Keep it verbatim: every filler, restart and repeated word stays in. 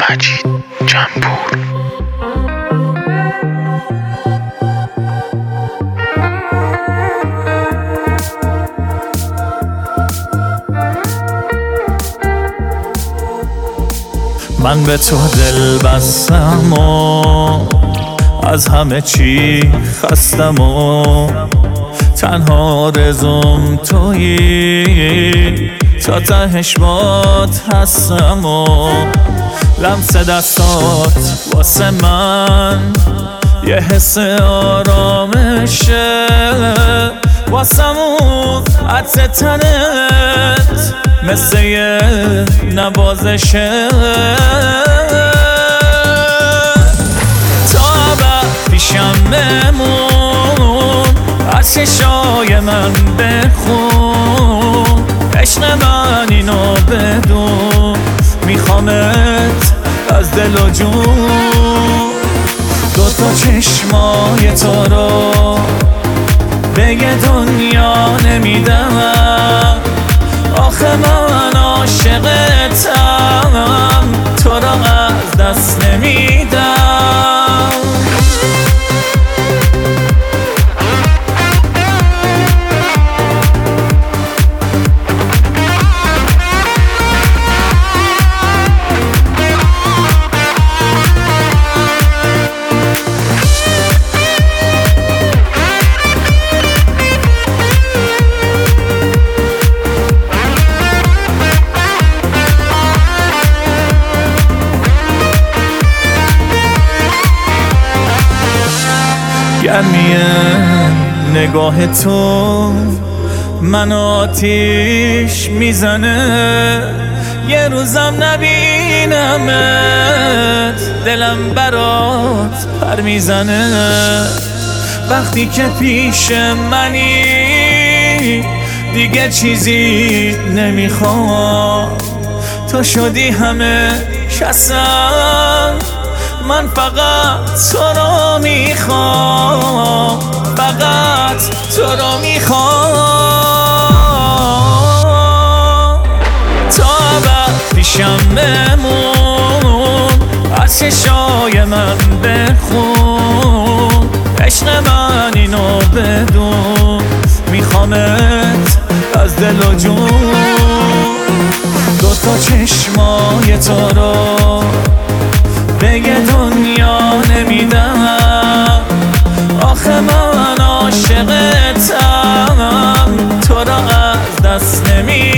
مجید جنپور. من به تو دل بستم و از همه چی خستم و تنها آرزوم تویی، تا تهش بات هستم و لمس دستات واسه من یه حس آرامشه، واسمون عطر تنت مثل یه نوازشه. تا ابد پیشم بمون، از چشای من بخون، عشق من اینو بدون، میخوامت از دل و جون. دوتا چشمای تو رو به یه دنیا نمیدم، آخه من عاشقتم، تو رو از دست نمیدم. گرمی نگاه تو من آتیش میزنه، یه روزم نبینمت دلم برات پر میزنه. وقتی که پیش منی دیگه چیزی نمیخوام، تو شدی همه کسم، من فقط تو رو میخوام، فقط تو رو میخوام. تا ابد پیشم بمون، از چشای من بخون، عشق من اینو بدون، میخوامت از دل و جون. دوتا چشمای تو رو به یه دنیا نمیدم، آخه من عاشقتم، تو رو از دست نمیدم.